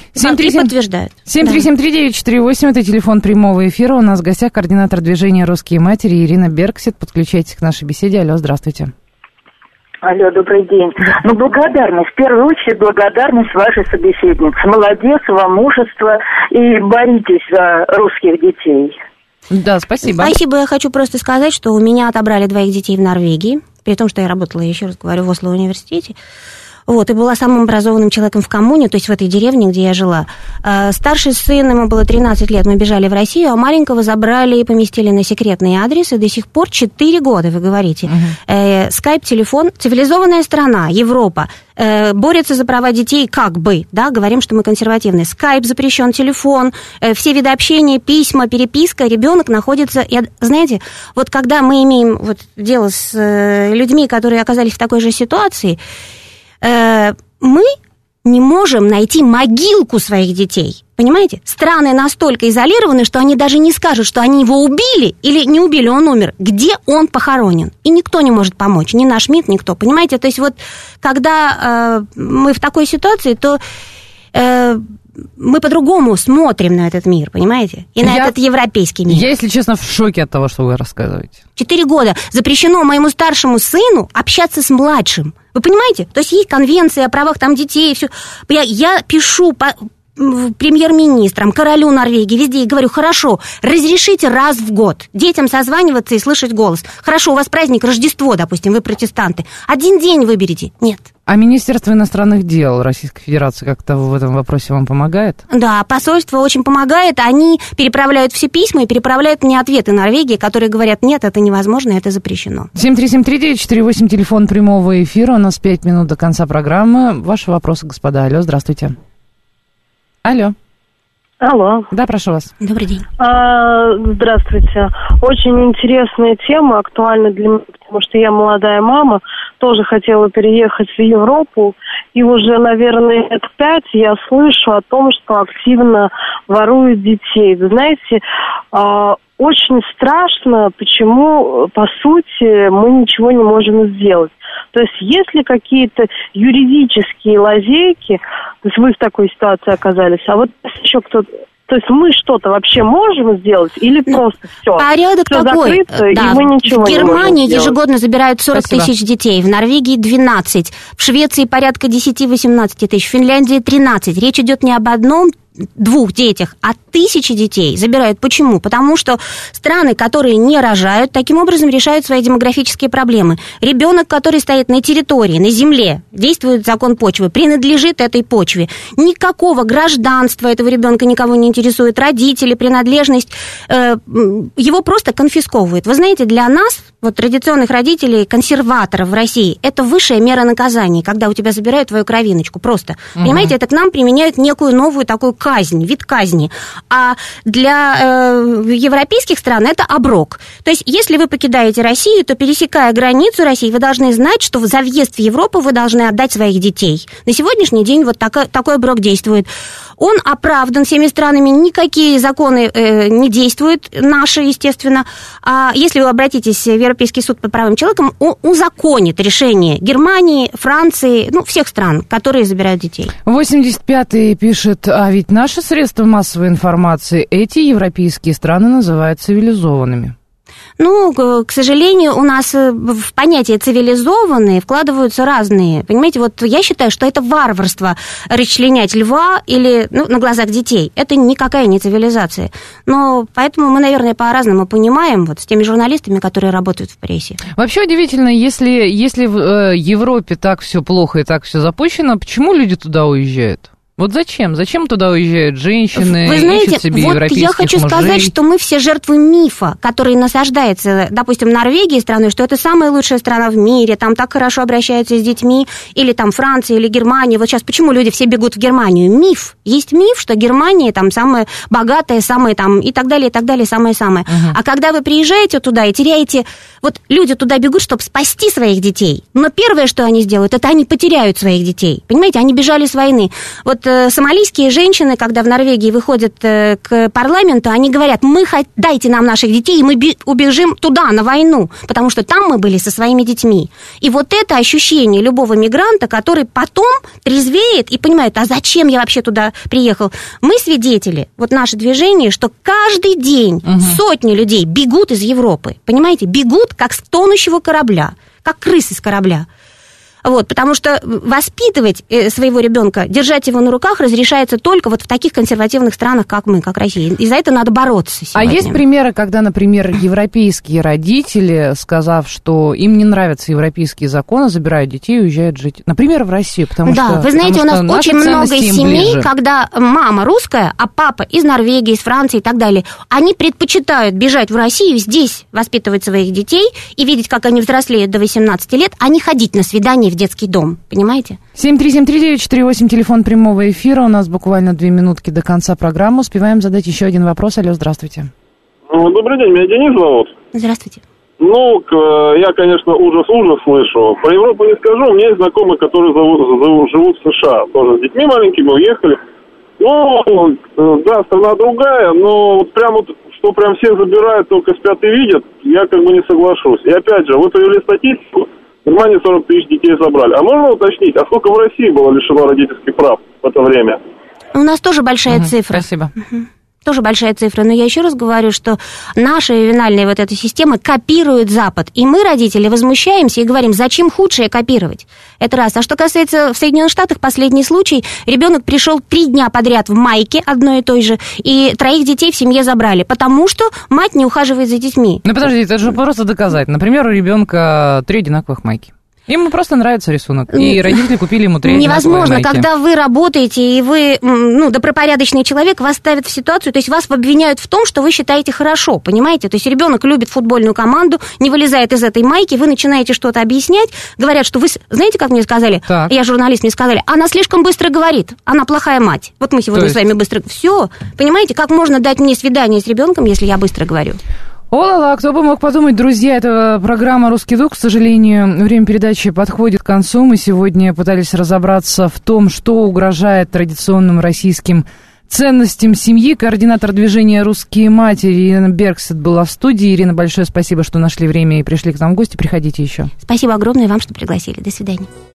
И подтверждают. 7373948, это телефон прямого эфира. У нас в гостях координатор движения «Русские матери» Ирина Бергсет. Подключайтесь к нашей беседе. Алло, здравствуйте. Алло, добрый день. Ну, благодарность, в первую очередь, благодарность вашей собеседнице. Молодец, вам мужество, и боритесь за русских детей. Да, спасибо. Спасибо, я хочу просто сказать, что у меня отобрали 2 детей в Норвегии, при том, что я работала, еще раз говорю, в Осло университете. Вот, и была самым образованным человеком в коммуне, то есть в этой деревне, где я жила. Старший сын, ему было 13 лет, мы бежали в Россию, а маленького забрали и поместили на секретный адрес, и до сих пор 4 года, вы говорите. Скайп, телефон, цивилизованная страна, Европа, борется за права детей как бы, да, говорим, что мы консервативные. Скайп запрещен, телефон, все виды общения, письма, переписка, ребенок находится... Знаете, вот когда мы имеем вот дело с людьми, которые оказались в такой же ситуации, мы не можем найти могилку своих детей. Понимаете? Страны настолько изолированы, что они даже не скажут, что они его убили или не убили, он умер. Где он похоронен? И никто не может помочь, ни наш МИД, никто. Понимаете? То есть вот когда мы в такой ситуации, то мы по-другому смотрим на этот мир, понимаете? И на этот европейский мир. Я, если честно, в шоке от того, что вы рассказываете. 4 года запрещено моему старшему сыну общаться с младшим. Вы понимаете? То есть есть конвенция о правах там детей, все. Я пишу премьер-министрам, королю Норвегии, везде, и говорю, хорошо, разрешите раз в год детям созваниваться и слышать голос. Хорошо, у вас праздник Рождество, допустим, вы протестанты. 1 день выберите. Нет. А Министерство иностранных дел Российской Федерации как-то в этом вопросе вам помогает? Да, посольство очень помогает. Они переправляют все письма и переправляют мне ответы Норвегии, которые говорят, нет, это невозможно, это запрещено. 7373948, телефон прямого эфира. У нас 5 минут до конца программы. Ваши вопросы, господа. Алло, здравствуйте. Алло. Алло. Да, прошу вас. Добрый день. Здравствуйте. Очень интересная тема, актуальна для меня, потому что я молодая мама, тоже хотела переехать в Европу, и уже, наверное, лет 5 я слышу о том, что активно воруют детей. Вы знаете, очень страшно, почему, по сути, мы ничего не можем сделать. То есть, если какие-то юридические лазейки, то есть вы в такой ситуации оказались, а вот еще кто-то, то есть мы что-то вообще можем сделать или просто все? Порядок все такой. Закрыто, да. И мы ничего в Германии не можем ежегодно забирают 40 тысяч детей, в Норвегии 12, в Швеции порядка 10-18 тысяч, в Финляндии 13. Речь идет не об одном, 2 детях, а 1000 детей забирают. Почему? Потому что страны, которые не рожают, таким образом решают свои демографические проблемы. Ребенок, который стоит на территории, на земле, действует закон почвы, принадлежит этой почве. Никакого гражданства этого ребенка никого не интересует, родители, принадлежность, его просто конфисковывают. Вы знаете, для нас, вот традиционных родителей, консерваторов в России, это высшая мера наказания, когда у тебя забирают твою кровиночку, просто. Понимаете, это к нам применяют некую новую такую казнь, вид казни. А для европейских стран это оброк. То есть, если вы покидаете Россию, то, пересекая границу России, вы должны знать, что за въезд в Европу вы должны отдать своих детей. На сегодняшний день вот такой оброк действует. Он оправдан всеми странами, никакие законы не действуют, наши, естественно. А если вы обратитесь в Европейский суд по правам человека, он узаконит решение Германии, Франции, всех стран, которые забирают детей. 85-й пишет, а ведь наши средства массовой информации эти европейские страны называют цивилизованными. К сожалению, у нас в понятие цивилизованные вкладываются разные. Понимаете, вот я считаю, что это варварство расчленять льва или на глазах детей. Это никакая не цивилизация. Но поэтому мы, наверное, по-разному понимаем вот с теми журналистами, которые работают в прессе. Вообще удивительно, если в Европе так все плохо и так все запущено, почему люди туда уезжают? Вот зачем? Зачем туда уезжают женщины? Вы знаете, ищут себе вот я хочу сказать, что мы все жертвы мифа, который насаждается, допустим, Норвегией страной, что это самая лучшая страна в мире, там так хорошо обращаются с детьми, или там Франция, или Германия. Вот сейчас почему люди все бегут в Германию? Миф. Есть миф, что Германия там самая богатая, самая там и так далее, самое-самое. А когда вы приезжаете туда и теряете... Вот люди туда бегут, чтобы спасти своих детей. Но первое, что они сделают, это они потеряют своих детей. Понимаете, они бежали с войны. Вот сомалийские женщины, когда в Норвегии выходят к парламенту, они говорят, дайте нам наших детей, и мы убежим туда, на войну, потому что там мы были со своими детьми. И вот это ощущение любого мигранта, который потом трезвеет и понимает, а зачем я вообще туда приехал? Мы свидетели, вот наше движение, что каждый день сотни людей бегут из Европы, понимаете, бегут как с тонущего корабля, как крысы с корабля. Вот, потому что воспитывать своего ребенка, держать его на руках разрешается только вот в таких консервативных странах, как мы, как Россия. И за это надо бороться сегодня. А есть примеры, когда, например, европейские родители, сказав, что им не нравятся европейские законы, забирают детей и уезжают жить, например, в Россию? Потому да, что, вы знаете, у нас очень много семей, ближе. когда мама русская, а папа из Норвегии, из Франции и так далее, они предпочитают бежать в Россию, здесь воспитывать своих детей и видеть, как они взрослеют до 18 лет, а не ходить на свидание в детский дом, понимаете? 7373948, телефон прямого эфира. У нас буквально 2 минутки до конца программы. Успеваем задать еще один вопрос. Алло, здравствуйте. Добрый день, меня Денис зовут. Здравствуйте. Я, конечно, ужас слышу. Про Европу не скажу. У меня есть знакомые, которые живут в США. Тоже с детьми маленькими уехали. Да, страна другая, но что прям всех забирают, только спят и видят, я как бы не соглашусь. И опять же, вы привели статистику. В Германии 40 тысяч детей забрали. А можно уточнить, а сколько в России было лишено родительских прав в это время? У нас тоже большая цифра. Спасибо. Тоже большая цифра. Но я еще раз говорю, что наша ювенальная вот эта система копирует Запад. И мы, родители, возмущаемся и говорим, зачем худшее копировать? Это раз. А что касается в Соединенных Штатах, последний случай, ребенок пришел 3 дня подряд в майке одной и той же, и 3 детей в семье забрали, потому что мать не ухаживает за детьми. Ну, подождите, это же просто доказать. Например, у ребенка 3 одинаковых майки. Ему просто нравится рисунок, и родители купили ему 3 невозможно, майки. когда вы работаете, и вы, добропорядочный человек, вас ставят в ситуацию, то есть вас обвиняют в том, что вы считаете хорошо, понимаете? То есть ребенок любит футбольную команду, не вылезает из этой майки, вы начинаете что-то объяснять, говорят, что вы, знаете, как мне сказали? Так. Я журналист, мне сказали, она слишком быстро говорит, она плохая мать. Вот мы сегодня с вами быстро... Все, понимаете, как можно дать мне свидание с ребенком, если я быстро говорю? О-ла-ла, кто бы мог подумать, друзья, это программа «Русский дух». К сожалению, время передачи подходит к концу. Мы сегодня пытались разобраться в том, что угрожает традиционным российским ценностям семьи. Координатор движения «Русские матери» Ирина Бергсет была в студии. Ирина, большое спасибо, что нашли время и пришли к нам в гости. Приходите еще. Спасибо огромное вам, что пригласили. До свидания.